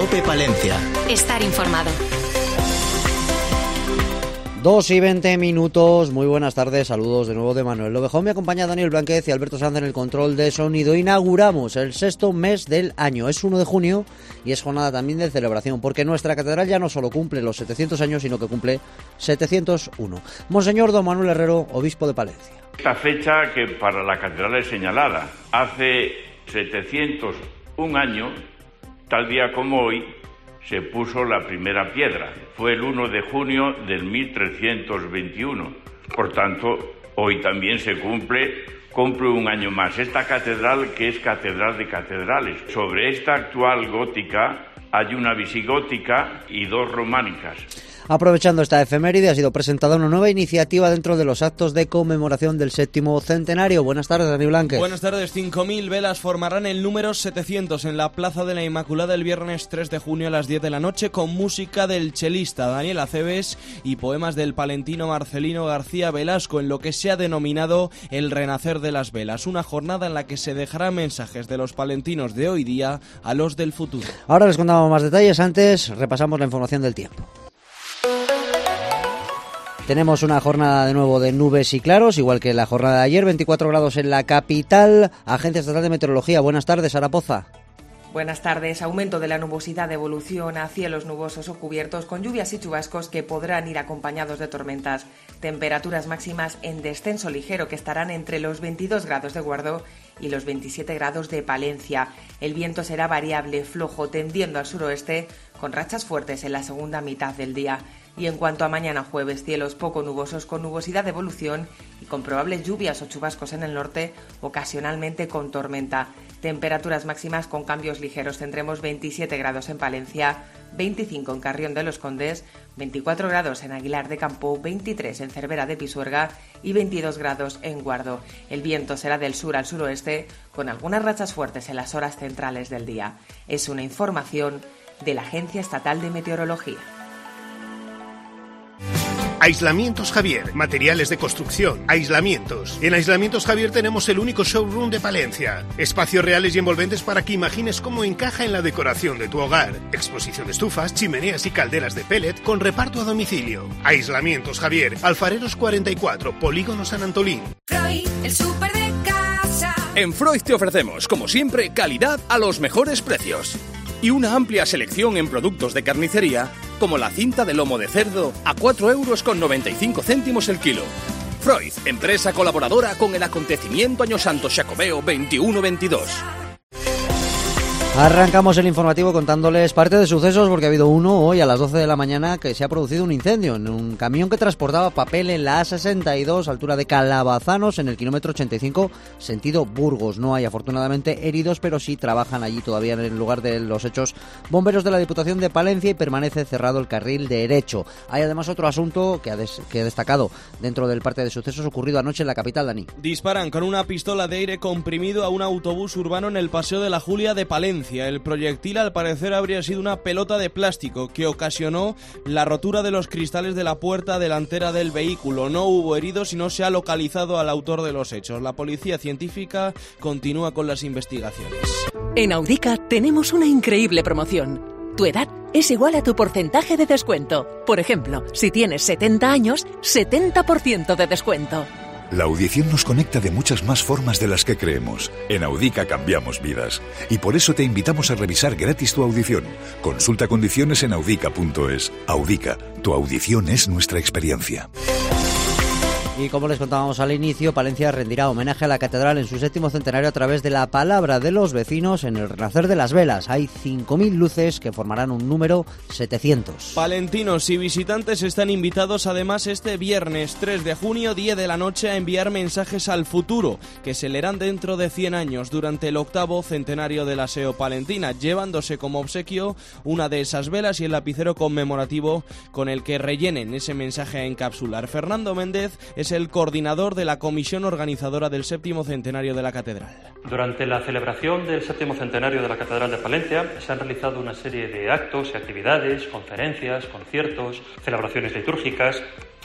COPE Palencia. Estar informado. 2:20. Muy buenas tardes, saludos de nuevo de Manuel Lovejón. Me acompaña Daniel Blanquez y Alberto Sanz en el control de sonido. Inauguramos el 6º mes del año. Es 1 de junio y es jornada también de celebración, porque nuestra catedral ya no solo cumple los 700 años, sino que cumple 701. Monseñor Don Manuel Herrero, obispo de Palencia. Esta fecha que para la catedral es señalada. Hace 701 años, tal día como hoy, se puso la primera piedra. Fue el 1 de junio del 1321. Por tanto, hoy también se cumple un año más. Esta catedral, que es catedral de catedrales. Sobre esta actual gótica hay una visigótica y 2 románicas. Aprovechando esta efeméride, ha sido presentada una nueva iniciativa dentro de los actos de conmemoración del 7º centenario. Buenas tardes, Dani Blanquez. Buenas tardes. 5.000 velas formarán el número 700 en la Plaza de la Inmaculada el viernes 3 de junio a las 10 de la noche con música del chelista Daniel Aceves y poemas del palentino Marcelino García Velasco en lo que se ha denominado el Renacer de las Velas. Una jornada en la que se dejarán mensajes de los palentinos de hoy día a los del futuro. Ahora les contamos más detalles. Antes repasamos la información del tiempo. Tenemos una jornada de nuevo de nubes y claros, igual que la jornada de ayer, 24 grados en la capital. Agencia Estatal de Meteorología, buenas tardes, Sara Poza. Buenas tardes. Aumento de la nubosidad, evolución a cielos nubosos o cubiertos con lluvias y chubascos que podrán ir acompañados de tormentas. Temperaturas máximas en descenso ligero que estarán entre los 22 grados de Guardó y los 27 grados de Palencia. El viento será variable, flojo, tendiendo al suroeste, con rachas fuertes en la segunda mitad del día. Y en cuanto a mañana jueves, cielos poco nubosos con nubosidad de evolución y con probables lluvias o chubascos en el norte, ocasionalmente con tormenta. Temperaturas máximas con cambios ligeros. Tendremos 27 grados en Palencia, 25 en Carrión de los Condes, 24 grados en Aguilar de Campo, 23 en Cervera de Pisuerga y 22 grados en Guardo. El viento será del sur al suroeste, con algunas rachas fuertes en las horas centrales del día. Es una información de la Agencia Estatal de Meteorología. Aislamientos Javier, materiales de construcción, aislamientos. En Aislamientos Javier tenemos el único showroom de Palencia. Espacios reales y envolventes para que imagines cómo encaja en la decoración de tu hogar. Exposición de estufas, chimeneas y calderas de pellet con reparto a domicilio. Aislamientos Javier, Alfareros 44, Polígono San Antolín. Freud, el súper de casa. En Freud te ofrecemos, como siempre, calidad a los mejores precios. Y una amplia selección en productos de carnicería, como la cinta de lomo de cerdo a 4,95 € el kilo. Freud, empresa colaboradora con el acontecimiento Año Santo Xacobeo 21-22. Arrancamos el informativo contándoles parte de sucesos, porque ha habido uno hoy a las 12 de la mañana que se ha producido un incendio en un camión que transportaba papel en la A62, altura de Calabazanos, en el kilómetro 85, sentido Burgos. No hay afortunadamente heridos, pero sí trabajan allí todavía en el lugar de los hechos bomberos de la Diputación de Palencia y permanece cerrado el carril derecho. Hay además otro asunto que ha destacado dentro del parte de sucesos ocurrido anoche en la capital, Dani. Disparan con una pistola de aire comprimido a un autobús urbano en el Paseo de la Julia de Palencia. El proyectil al parecer habría sido una pelota de plástico que ocasionó la rotura de los cristales de la puerta delantera del vehículo. No hubo heridos y no se ha localizado al autor de los hechos. La policía científica continúa con las investigaciones. En Audica tenemos una increíble promoción. Tu edad es igual a tu porcentaje de descuento. Por ejemplo, si tienes 70 años, 70% de descuento. La audición nos conecta de muchas más formas de las que creemos. En Audica cambiamos vidas. Y por eso te invitamos a revisar gratis tu audición. Consulta condiciones en audica.es. Audica, tu audición es nuestra experiencia. Y como les contábamos al inicio, Palencia rendirá homenaje a la catedral en su 7º centenario a través de la palabra de los vecinos en el Renacer de las Velas. Hay 5.000 luces que formarán un número 700. Palentinos y visitantes están invitados además este viernes 3 de junio, 10 de la noche, a enviar mensajes al futuro, que se leerán dentro de 100 años durante el 8º centenario de la SEO palentina, llevándose como obsequio una de esas velas y el lapicero conmemorativo con el que rellenen ese mensaje a encapsular. Fernando Méndez es el coordinador de la comisión organizadora del 7º centenario de la catedral. Durante la celebración del 7º centenario de la Catedral de Palencia se han realizado una serie de actos y actividades, conferencias, conciertos, celebraciones litúrgicas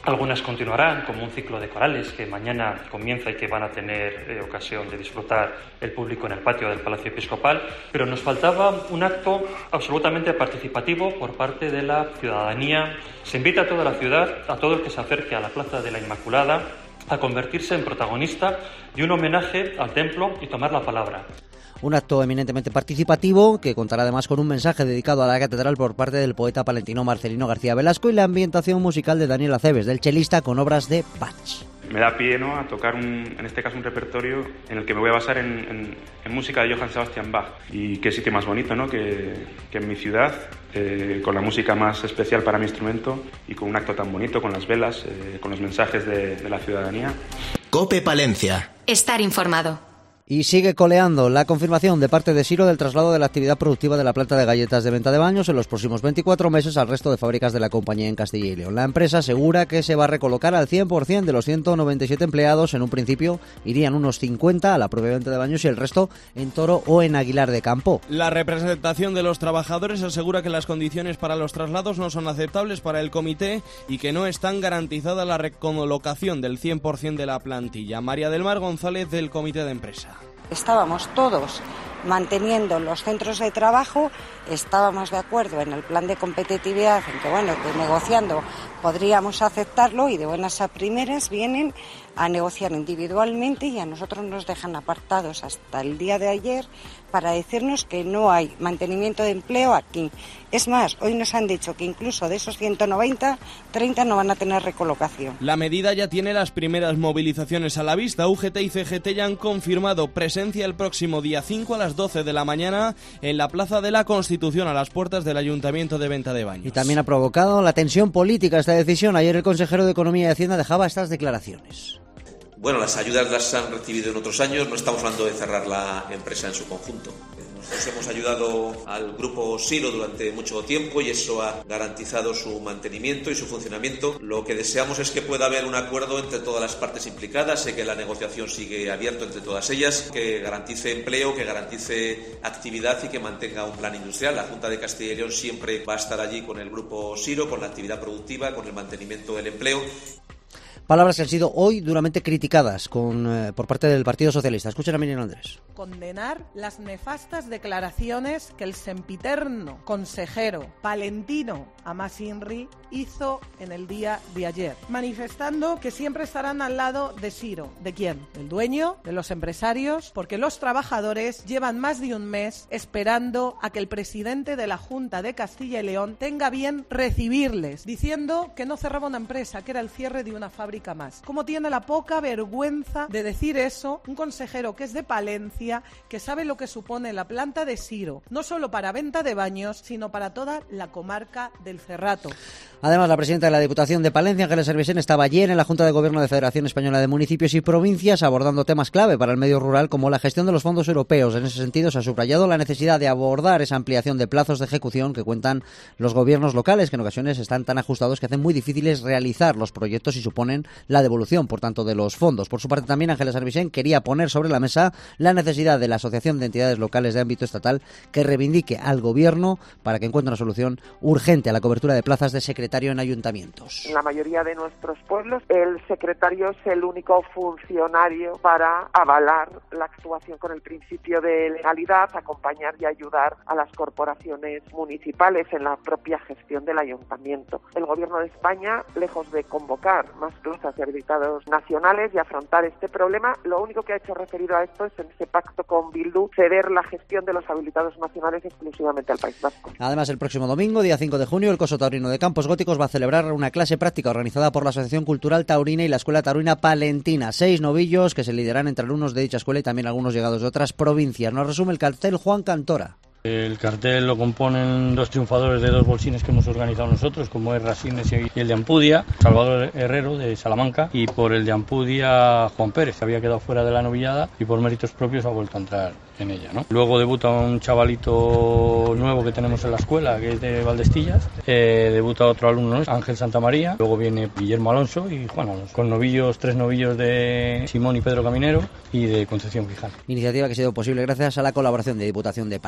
Algunas continuarán, como un ciclo de corales que mañana comienza y que van a tener ocasión de disfrutar el público en el patio del Palacio Episcopal, pero nos faltaba un acto absolutamente participativo por parte de la ciudadanía. Se invita a toda la ciudad, a todo el que se acerque a la Plaza de la Inmaculada, a convertirse en protagonista de un homenaje al templo y tomar la palabra. Un acto eminentemente participativo que contará además con un mensaje dedicado a la catedral por parte del poeta palentino Marcelino García Velasco y la ambientación musical de Daniel Aceves, del chelista, con obras de Bach. Me da pie, ¿no?, a tocar en este caso un repertorio en el que me voy a basar en música de Johann Sebastian Bach. Y qué sitio más bonito, ¿no?, que en mi ciudad, con la música más especial para mi instrumento y con un acto tan bonito, con las velas, con los mensajes de la ciudadanía. COPE Palencia. Estar informado. Y sigue coleando la confirmación de parte de Siro del traslado de la actividad productiva de la planta de galletas de Venta de Baños en los próximos 24 meses al resto de fábricas de la compañía en Castilla y León. La empresa asegura que se va a recolocar al 100% de los 197 empleados. En un principio irían unos 50 a la propia Venta de Baños y el resto en Toro o en Aguilar de Campo. La representación de los trabajadores asegura que las condiciones para los traslados no son aceptables para el comité y que no están garantizada la recolocación del 100% de la plantilla. María del Mar González, del comité de empresa. Estábamos todos manteniendo los centros de trabajo, estábamos de acuerdo en el plan de competitividad, en que, que negociando podríamos aceptarlo, y de buenas a primeras vienen a negociar individualmente y a nosotros nos dejan apartados hasta el día de ayer para decirnos que no hay mantenimiento de empleo aquí. Es más, hoy nos han dicho que incluso de esos 190, 30 no van a tener recolocación. La medida ya tiene las primeras movilizaciones a la vista. UGT y CGT ya han confirmado presencia el próximo día 5 a las 12 de la mañana en la Plaza de la Constitución, a las puertas del Ayuntamiento de Venta de Baños. Y también ha provocado la tensión política esta decisión. Ayer el consejero de Economía y Hacienda dejaba estas declaraciones. Bueno, las ayudas las han recibido en otros años, no estamos hablando de cerrar la empresa en su conjunto. Nosotros hemos ayudado al grupo Siro durante mucho tiempo y eso ha garantizado su mantenimiento y su funcionamiento. Lo que deseamos es que pueda haber un acuerdo entre todas las partes implicadas. Sé que la negociación sigue abierta entre todas ellas, que garantice empleo, que garantice actividad y que mantenga un plan industrial. La Junta de Castilla y León siempre va a estar allí con el grupo Siro, con la actividad productiva, con el mantenimiento del empleo. Palabras que han sido hoy duramente criticadas por parte del Partido Socialista. Escuchen a Miriam Andrés. Condenar las nefastas declaraciones que el sempiterno consejero palentino Amas Inri hizo en el día de ayer, manifestando que siempre estarán al lado de Siro. ¿De quién? ¿Del dueño? ¿De los empresarios? Porque los trabajadores llevan más de un mes esperando a que el presidente de la Junta de Castilla y León tenga bien recibirles, diciendo que no cerraba una empresa, que era el cierre de una fábrica más. ¿Cómo tiene la poca vergüenza de decir eso un consejero que es de Palencia, que sabe lo que supone la planta de Siro, no solo para Venta de Baños, sino para toda la comarca del Cerrato? Además, la presidenta de la Diputación de Palencia, Ángeles Servicén, estaba ayer en la Junta de Gobierno de Federación Española de Municipios y Provincias abordando temas clave para el medio rural como la gestión de los fondos europeos. En ese sentido, se ha subrayado la necesidad de abordar esa ampliación de plazos de ejecución que cuentan los gobiernos locales, que en ocasiones están tan ajustados que hacen muy difíciles realizar los proyectos y suponen la devolución, por tanto, de los fondos. Por su parte, también Ángeles Servicén quería poner sobre la mesa la necesidad de la Asociación de Entidades Locales de Ámbito Estatal que reivindique al Gobierno para que encuentre una solución urgente a la cobertura de plazas de secretario en ayuntamientos. En la mayoría de nuestros pueblos, el secretario es el único funcionario para avalar la actuación con el principio de legalidad, acompañar y ayudar a las corporaciones municipales en la propia gestión del ayuntamiento. El Gobierno de España, lejos de convocar más plazas de habilitados nacionales y afrontar este problema, lo único que ha hecho referido a esto es en ese pacto con Bildu ceder la gestión de los habilitados nacionales exclusivamente al País Vasco. Además, el próximo domingo, día 5 de junio, el Coso Taurino de Campos Góticos va a celebrar una clase práctica organizada por la Asociación Cultural Taurina y la Escuela Taurina Palentina. 6 novillos que se lideran entre alumnos de dicha escuela y también algunos llegados de otras provincias. Nos resume el cartel Juan Cantora. El cartel lo componen 2 triunfadores de 2 bolsines que hemos organizado nosotros, como es Rasines y el de Ampudia, Salvador Herrero de Salamanca, y por el de Ampudia Juan Pérez, que había quedado fuera de la novillada y por méritos propios ha vuelto a entrar en ella, ¿no? Luego debuta un chavalito nuevo que tenemos en la escuela, que es de Valdestillas, debuta otro alumno, Ángel Santamaría, luego viene Guillermo Alonso y Juan Alonso, con novillos, 3 novillos de Simón y Pedro Caminero y de Concepción Quijano. Iniciativa que ha sido posible gracias a la colaboración de Diputación de Palencia. Llega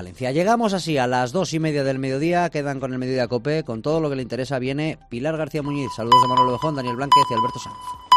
Llegamos así a las 2:30 del mediodía, quedan con el Mediodía Cope, con todo lo que le interesa viene Pilar García Muñiz. Saludos de Manolo Bejón, Daniel Blánquez y Alberto Sanz.